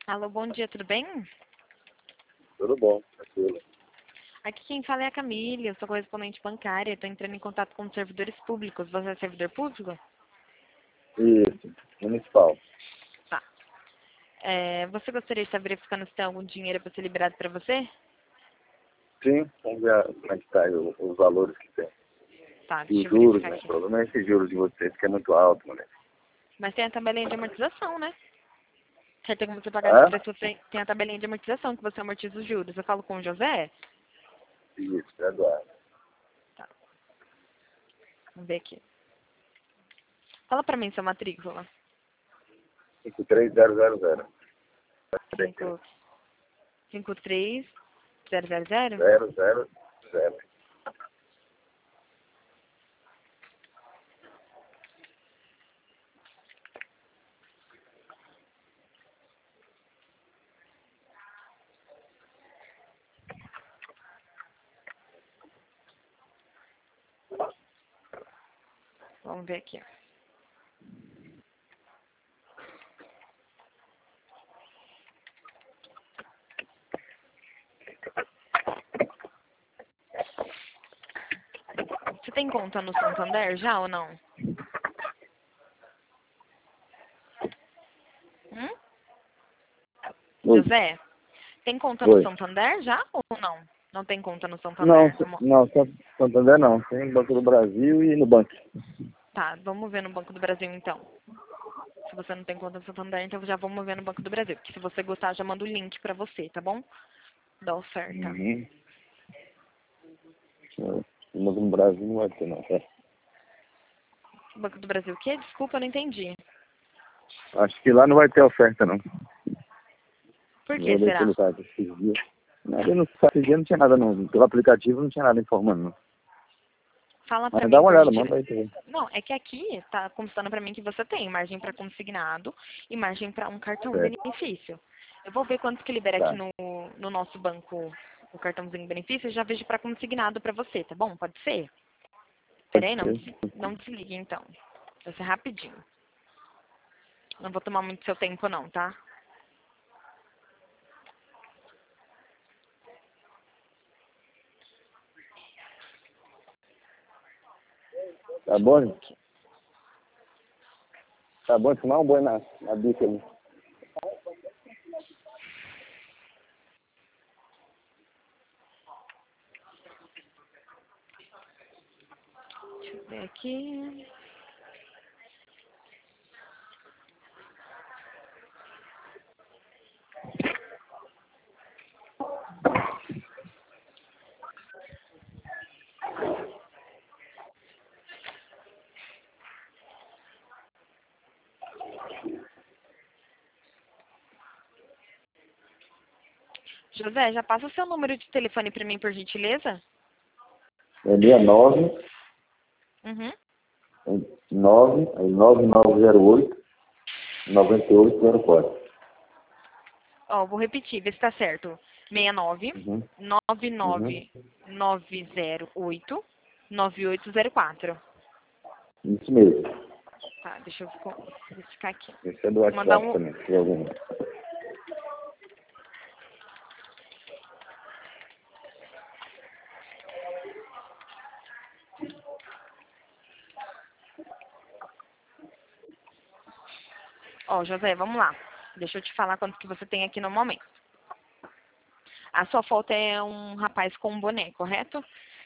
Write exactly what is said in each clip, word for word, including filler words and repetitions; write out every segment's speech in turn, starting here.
Alô, bom dia, tudo bem? Tudo bom, tranquilo. Aqui quem fala é a Camille, eu sou correspondente bancária, estou entrando em contato com os servidores públicos. Você é servidor público? Isso, municipal. Tá. É, você gostaria de estar verificando se tem algum dinheiro para ser liberado para você? Sim, vamos ver como é que tá aí o- os valores que tem. Tá, E deixa os eu juros, verificar né? O aqui. problema é esse juros de vocês, que é muito alto, moleque. Mas tem a tabelinha de amortização, né? Você tem como você pagar esse Ah? preço, tem tem a tabelinha de amortização que você amortiza os juros. Eu falo com o José? Isso, Eduardo. Tá, vamos ver aqui. Fala pra mim sua matrícula. cinco três zero zero zero. cinco cinco três zero zero zero? Zero, zero, zero. Vamos ver aqui. Você tem conta no Santander já ou não? Hum? Oi. José, tem conta no Oi. Santander já ou não? Não tem conta no Não, Santander? s- Vamos- não, San- Santander não. Tem no Banco do Brasil e no banco. Tá, vamos ver no Banco do Brasil então. Se você não tem conta no Santander, então já vamos ver no Banco do Brasil. Porque se você gostar, já mando o link pra você, tá bom? Da oferta. Uhum. No Banco do Brasil não vai ter, não. Tá? Banco do Brasil o quê? Desculpa, eu não entendi. Acho que lá não vai ter oferta, não. Por Eu que olhei será? pelo site esses dias. Nada, no site esses dias não tinha nada, não. Pelo aplicativo não tinha nada informando, não. Fala pra Mas dá mim, uma por olhada, manda gentileza. aí também. Não, é que aqui tá constando pra mim que você tem margem pra consignado e margem pra um cartão Certo. benefício. Eu vou ver quanto que libera aqui Tá. no, no nosso banco o cartãozinho benefício e já vejo pra consignado pra você, tá bom? Pode ser? Pode Peraí, não, ser. des- não desligue então. Vai ser rapidinho. Não vou tomar muito seu tempo não, tá? Tá bom, gente? Tá bom de fumar um boi na, na bica ali. Deixa eu ver aqui. José, já passa o seu número de telefone pra mim, por gentileza? É meia nove, Uhum. nove, aí nove nove zero oito, noventa e oito zero quatro. Ó, vou repetir, vê se tá certo. seis nove Uhum. nove Uhum. nove nove zero oito nove oito zero quatro. Isso mesmo. Tá, deixa eu co- verificar aqui. Esse é do Vou mandar WhatsApp um. também, se tiver algum. Ó, José, vamos lá. Deixa eu te falar quanto que você tem aqui no momento. A sua foto é um rapaz com um boné, correto?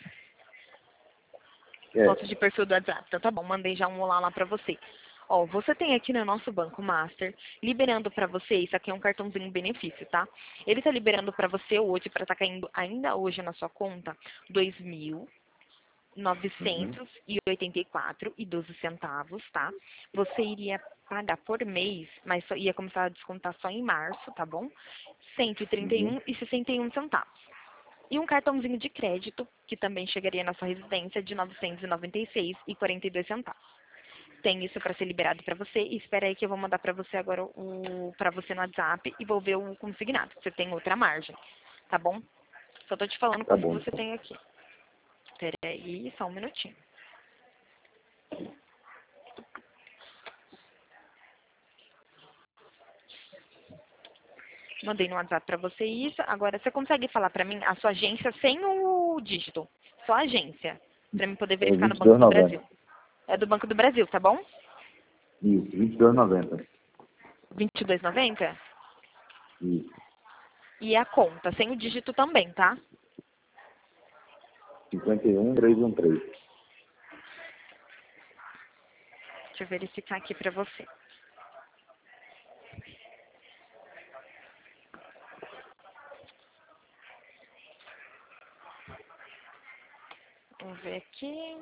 É. Foto de perfil do WhatsApp. Então tá bom, mandei já um olá lá pra você. Ó, você tem aqui no nosso Banco Master, liberando pra você, isso aqui é um cartãozinho benefício, tá? Ele tá liberando pra você hoje, pra tá caindo ainda hoje na sua conta, dois mil Uhum. novecentos e oitenta e quatro e doze centavos, tá? Você iria pagar por mês, mas só ia começar a descontar só em março, tá bom? cento e trinta e Uhum. um e sessenta e um centavos. E um cartãozinho de crédito, que também chegaria na sua residência, de novecentos e noventa e seis e quarenta e dois centavos. Tem isso para ser liberado para você e espera aí que eu vou mandar para você agora o para você no WhatsApp e vou ver o consignado. Você tem outra margem, tá bom? Só tô te falando Tá quanto que bom, você então. tem aqui. Peraí, só um minutinho. Mandei no WhatsApp pra você isso. Agora, você consegue falar pra mim a sua agência sem o dígito? Só a agência. Pra mim poder É verificar no vinte e Banco dois e do noventa. Brasil. É do Banco do Brasil, tá bom? Isso, vinte e dois e noventa. vinte e dois e noventa? Isso. E a conta, sem o dígito também, tá? cinquenta e um, trezentos e treze. Deixa eu verificar aqui pra você. Vamos ver aqui.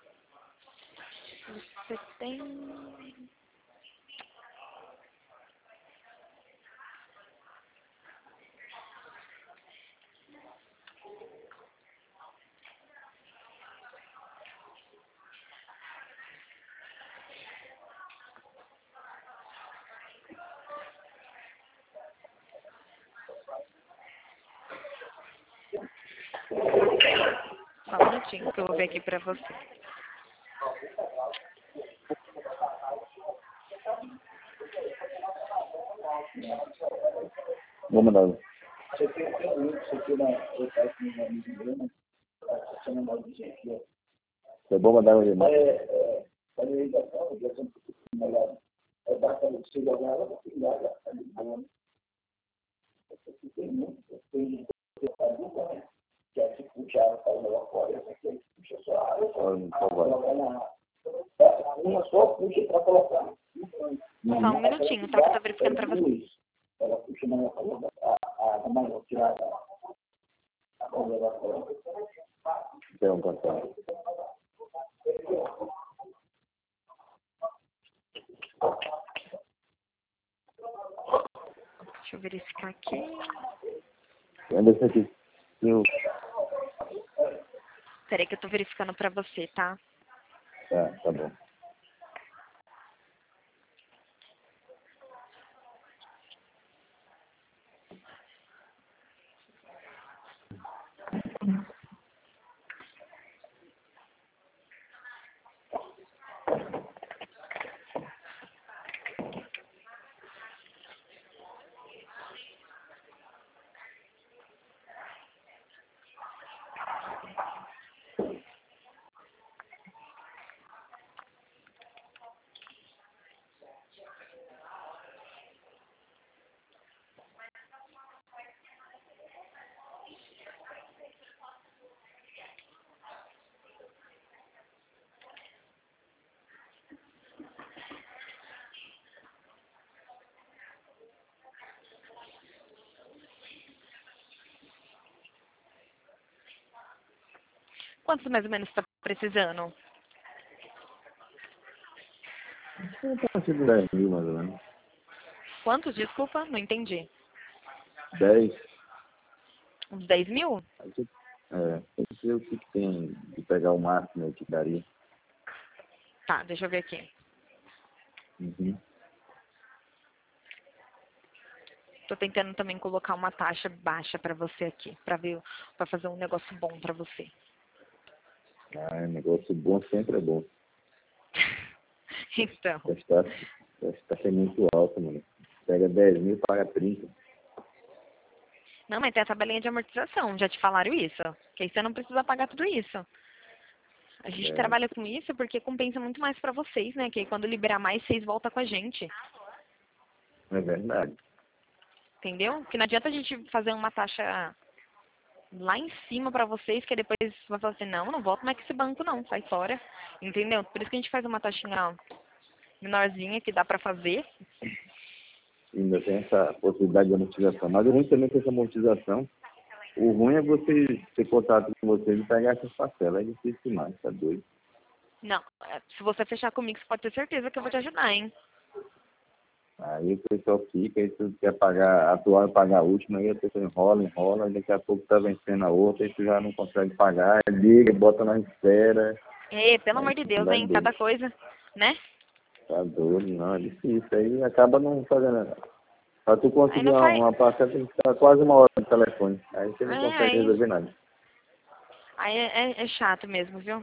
Você tem... Só um minutinho que eu vou ver aqui pra você. Vou mandar. É bom mandar um e-mail. Só um minutinho, tá? Que eu tô verificando pra você. Então, contato. Deixa eu verificar aqui. Anderson aqui. Eu... Peraí que eu tô verificando pra você, tá? Tá, tá bom. Quantos mais ou menos você tá precisando? Tá sendo dez mil, mais ou menos. Quantos? Desculpa, não entendi. dez. Uns dez mil? Aí você- É, tem que ver o que que tem de pegar o máximo que daria. Tá, deixa eu ver aqui. Uhum. Tô tentando também colocar uma taxa baixa pra você aqui, pra ver, para fazer um negócio bom pra você. Ah, negócio bom sempre é bom. Então, Essa taxa, essa taxa é muito alta, mano. Pega dez mil, paga trinta. não, mas tem a tabelinha de amortização, já te falaram isso? Que aí você não precisa pagar tudo isso. A gente É, trabalha com isso porque compensa muito mais pra vocês, né? Que aí quando liberar mais, vocês voltam com a gente. é verdade. Entendeu? Porque não adianta a gente fazer uma taxa lá em cima pra vocês, que aí depois vai falar assim, não, não volto mais com esse banco não, sai fora. Entendeu? Por isso que a gente faz uma taxinha menorzinha que dá pra fazer. Ainda tem essa possibilidade de amortização. Mas o ruim também com essa amortização, o ruim é você ter contato com vocês e pegar essas parcelas. É difícil demais, tá doido? Não, é, se você fechar comigo, você pode ter certeza que eu vou te ajudar, hein? Aí o pessoal fica, aí tu quer pagar, atuar e pagar a última, aí a pessoa enrola, enrola, e daqui a pouco tá vencendo a outra, aí tu já não consegue pagar, liga, bota na espera. Ê, pelo Aí amor de tu Deus, dá hein? doido. Cada coisa, né? Tá doido, não, é difícil. Aí acaba não fazendo nada. Pra tu Aí conseguir não uma, faz. uma parcela, tem que ficar quase uma hora no telefone. Aí você É, não consegue aí, resolver nada. aí é, é- é chato mesmo, viu?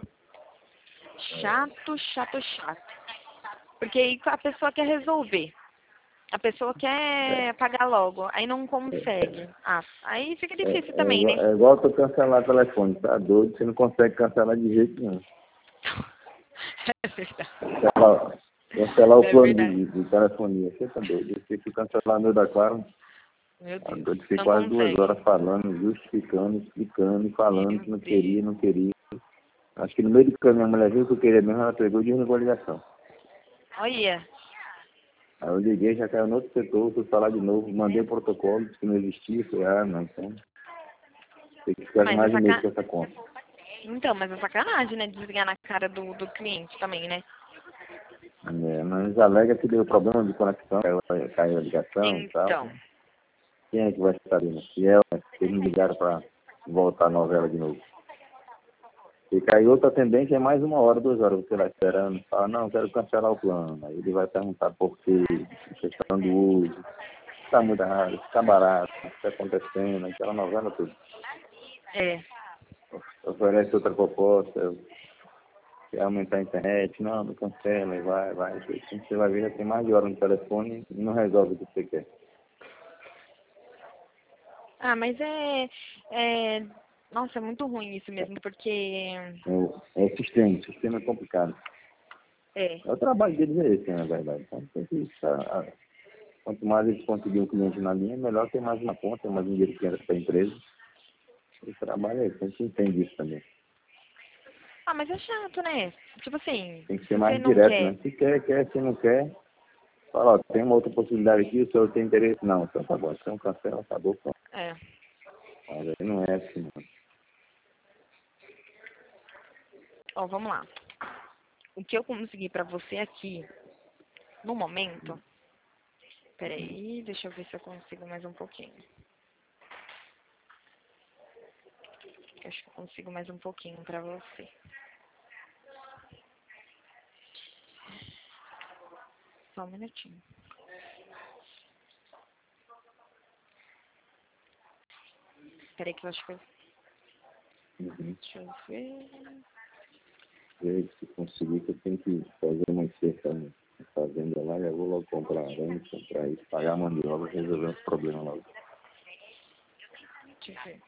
Chato, chato, chato. Porque aí a pessoa quer resolver. A pessoa quer pagar logo, aí não consegue. Ah, aí fica É, difícil é, também, igual- né? é igual tu cancelar o telefone, tá doido? Você não consegue cancelar de jeito nenhum. É verdade. Cancelar, cancelar o É plano verdade. de, de telefonia. Você tá doido? Eu fico cancelando o da Claro. Meu Tá Deus. doido? Fiquei Não quase duas consegue. horas falando, justificando, explicando e falando Meu que não queria, Deus. não queria. Acho que no meio do caminho a mulher viu que eu queria mesmo, ela pegou e desligou a ligação. Olha. Aí eu liguei, já caiu no outro setor, fui falar de novo, mandei o protocolo, disse que não existia, falei, ah, não, então tem que ficar com Mas é mais de mês com sacanagem. essa conta. Então, mas é sacanagem, né? Desligar na cara do, do cliente também, né? É, mas alega que deu problema de conexão, caiu, caiu a ligação e tal. Então. Quem é que vai estar ali? Fiel, né? Eles me ligaram para voltar a novela de novo. E caiu outra atendente, é mais uma hora, duas horas, você lá esperando. Fala, não, quero cancelar o plano. Aí ele vai perguntar por quê, questão do uso. Está muito raro, está barato, o que está acontecendo, aquela novela tudo. É. Oferece outra proposta, quer aumentar a internet, não, não cancela, e vai, vai. Quando você vai ver, já tem mais de hora no telefone e não resolve o que você quer. Ah, mas é, é... Nossa, é muito ruim isso mesmo, porque... É o, é o sistema, o sistema é complicado. É. É o trabalho deles é esse, na verdade. Então, tem que estar, quanto mais eles conseguirem um cliente na linha, melhor ter mais uma conta, mais dinheiro que entra para a empresa. O trabalho é esse, a gente entende isso também. Ah, mas é chato, né? Tipo assim, Tem que se ser você mais não direto, quer... né? Se quer, quer, se não quer, fala, ó, tem uma outra possibilidade aqui, o senhor tem interesse? Não, então tá bom, então cancela, acabou, pronto. É. Mas aí não é assim, não. Ó, vamos lá. O que eu consegui pra você aqui, no momento... Peraí, deixa eu ver se eu consigo mais um pouquinho. Acho que eu consigo mais um pouquinho pra você. Só um minutinho. Peraí que eu acho que eu... Uhum. Deixa eu ver... E aí, se conseguir, que eu tenho que fazer uma cerca na fazenda lá, eu vou logo comprar arame, comprar isso, pagar a mão de obra, resolver os problemas logo. Deixa eu ver.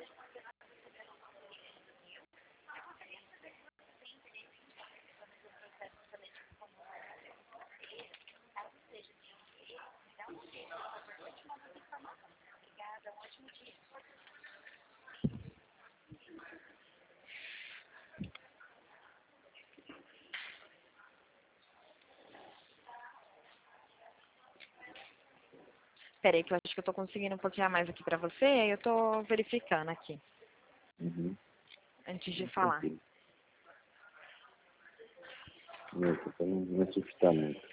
Peraí que eu acho que eu tô conseguindo um pouquinho a mais aqui pra você, aí eu tô verificando aqui, Uhum. antes de falar. Tranquilo. Não, pra não me assustar muito.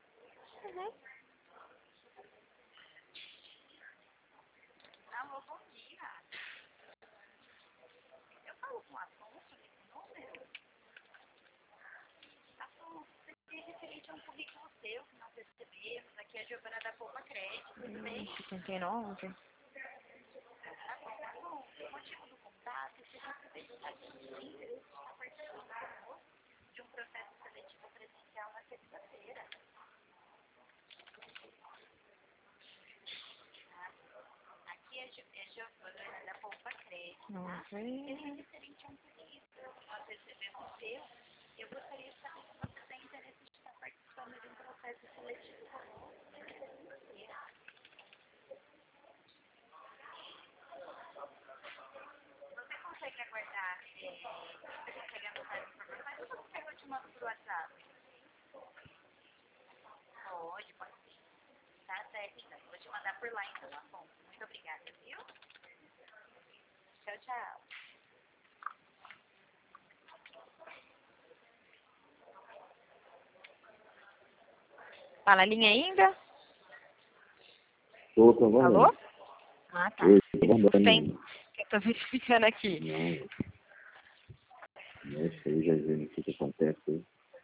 Hum, cinquenta e nove. Nove. Tá na linha ainda? Tô, tô Alô? aguardando. Ah, tá. Oi, tô Esse aguardando suspense ainda. que eu tô verificando aqui. Não, deixa aí, já vendo o que que acontece aí.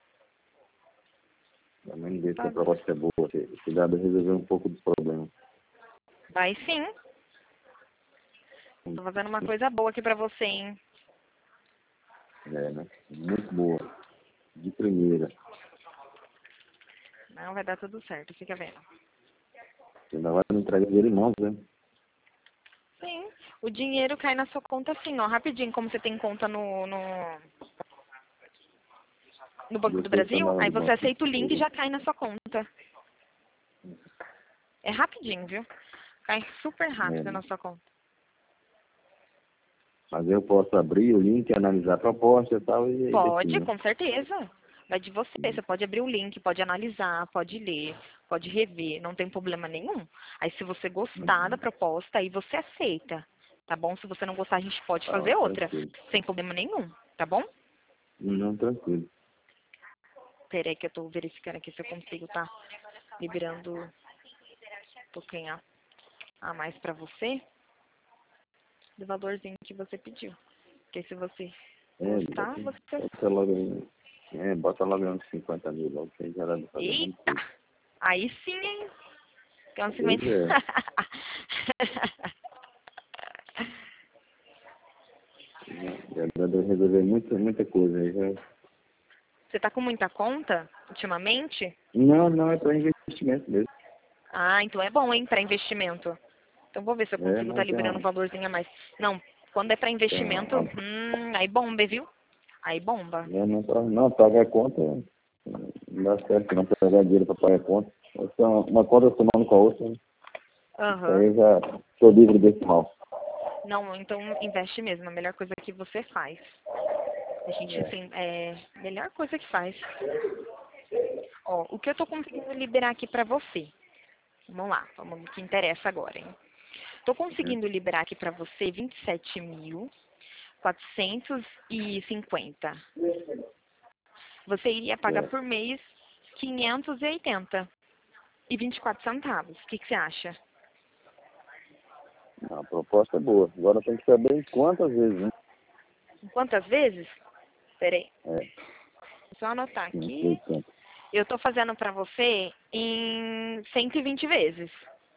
Também ver se a Tá. proposta é boa, se, se dá pra resolver um pouco dos problemas. Vai sim. Tô fazendo uma coisa boa aqui pra você, hein? É, né? Muito boa. De primeira. Não, vai dar tudo certo, fica vendo. Você ainda vai me entregar dinheiro em mãos, né? Sim, o dinheiro cai na sua conta assim, ó, rapidinho, como você tem conta no, no, no Banco Eu do sei que Brasil, não, aí do você banco. aceita o link e já cai na sua conta. É rapidinho, viu? Cai super rápido É, na sua conta. mas eu posso abrir o link, analisar a proposta e tal, e aí Pode, definir. com certeza. Vai de você. Você pode abrir o link, pode analisar, pode ler, pode rever, não tem problema nenhum. Aí se você gostar da proposta, aí você aceita. Tá bom? Se você não gostar, a gente pode Tá, fazer outra. tranquilo. Sem problema nenhum. Tá bom? Não, tranquilo. Peraí que eu tô verificando aqui se eu consigo tá liberando um pouquinho a a mais pra você do valorzinho que você pediu. Porque se você É, gostar, bota, você... bota logo aí. É, bota logo aí uns cinquenta mil logo, que aí já dá pra fazer muita Eita! coisa. Aí sim, hein? Que é um Pois cinquenta. é. Já dá pra resolver muita, muita coisa aí. Já... Você tá com muita conta ultimamente? Não, não, é para investimento mesmo. Ah, então é bom, hein, para investimento. Então vou ver se eu É, consigo estar não tem liberando um uma, valorzinho a mais. Não, quando é para tem uma, investimento, uma- hum, aí bomba, viu? Aí bomba. não, não, tá- não, paga a conta, não dá certo não pegar dinheiro para pagar a conta. Então, uma conta somando com a outra, isso Aham. aí eu já estou livre desse mal. Não, então investe mesmo, a melhor coisa que você faz. A gente, É. assim, é a melhor coisa que faz. Ó, o que eu tô conseguindo liberar aqui pra você. Vamos lá, vamos no que interessa agora, hein? Tô Uhum. conseguindo liberar aqui pra você vinte e sete mil quatrocentos e cinquenta. Você iria pagar É. por mês quinhentos e oitenta e vinte e quatro centavos. O que, que você acha? A proposta é boa. Agora tem que saber em quantas vezes, né? Quantas vezes? Peraí, É, só anotar quinhentos e aqui. oitenta. Eu tô fazendo pra você em cento e vinte vezes.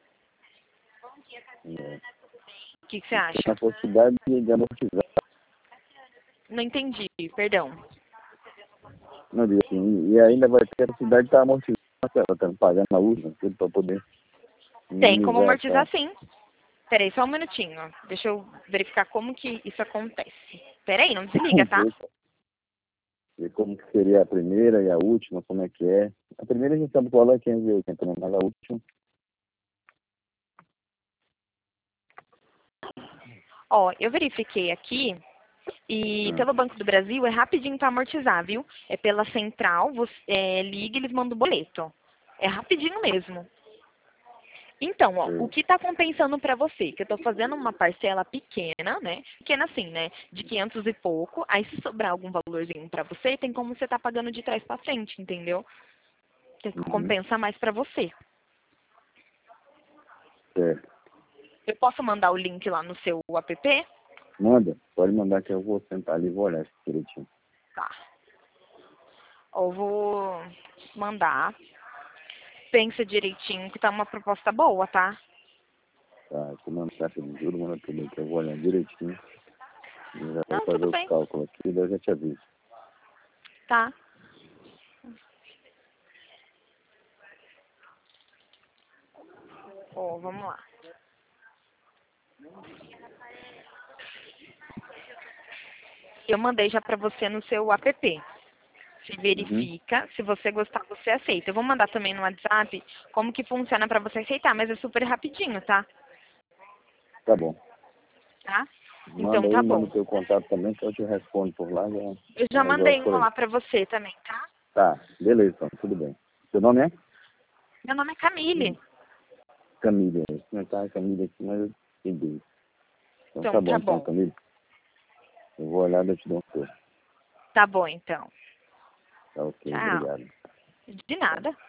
É. O que, que você E tem acha? a possibilidade de, de amortizar. Não entendi, perdão. Não digo assim, e ainda vai ter a possibilidade de estar amortizando, ela tá pagando a última, tudo para poder Tem como minimizar amortizar essa. sim. Peraí, só um minutinho. Deixa eu verificar como que isso acontece. Peraí, não desliga, tá? ver, ver como que seria a primeira e a última, como é que é. A primeira a gente sabe qual é quinhentos e oitenta, né? Mas a última. Ó, eu verifiquei aqui e Hum, pelo Banco do Brasil é rapidinho para amortizar, viu? É pela central, você é, liga e eles mandam o boleto. É rapidinho mesmo. Então, ó, o é. que está compensando para você? Que eu estou fazendo uma parcela pequena, né? Pequena assim, né? De quinhentos e pouco. Aí se sobrar algum valorzinho para você, tem como você tá pagando de trás para frente, entendeu? Que Uhum, compensa mais para você. certo. Eu posso mandar o link lá no seu app? Manda, pode mandar que eu vou sentar ali e vou olhar isso direitinho. Tá. Eu vou mandar. Pensa direitinho que tá uma proposta boa, tá? Tá, você manda taxa de juros, manda tudo aí que eu vou olhar direitinho. E já vou Não, fazer tudo os bem. cálculos aqui, daí eu já te aviso. Tá. Ó, vamos lá. Eu mandei já pra você no seu app. Se Uhum, verifica, se você gostar, você aceita. Eu vou mandar também no WhatsApp como que funciona pra você aceitar, mas é super rapidinho, tá? tá bom. Tá? Manda Então aí, tá manda bom. o teu contato também, que eu te respondo por lá, já, Eu já já resolve mandei por uma aí. lá pra você também, tá? Tá, beleza, então, tudo bem. Seu nome é? Meu nome é Camille. Camila. Não tá a Camila aqui, mas eu entendi. Então tá Então bom, tá então, bom. Camila. Eu vou olhar e eu te dou um toque. Tá bom, então. Tá ok, Tchau. obrigado. De nada.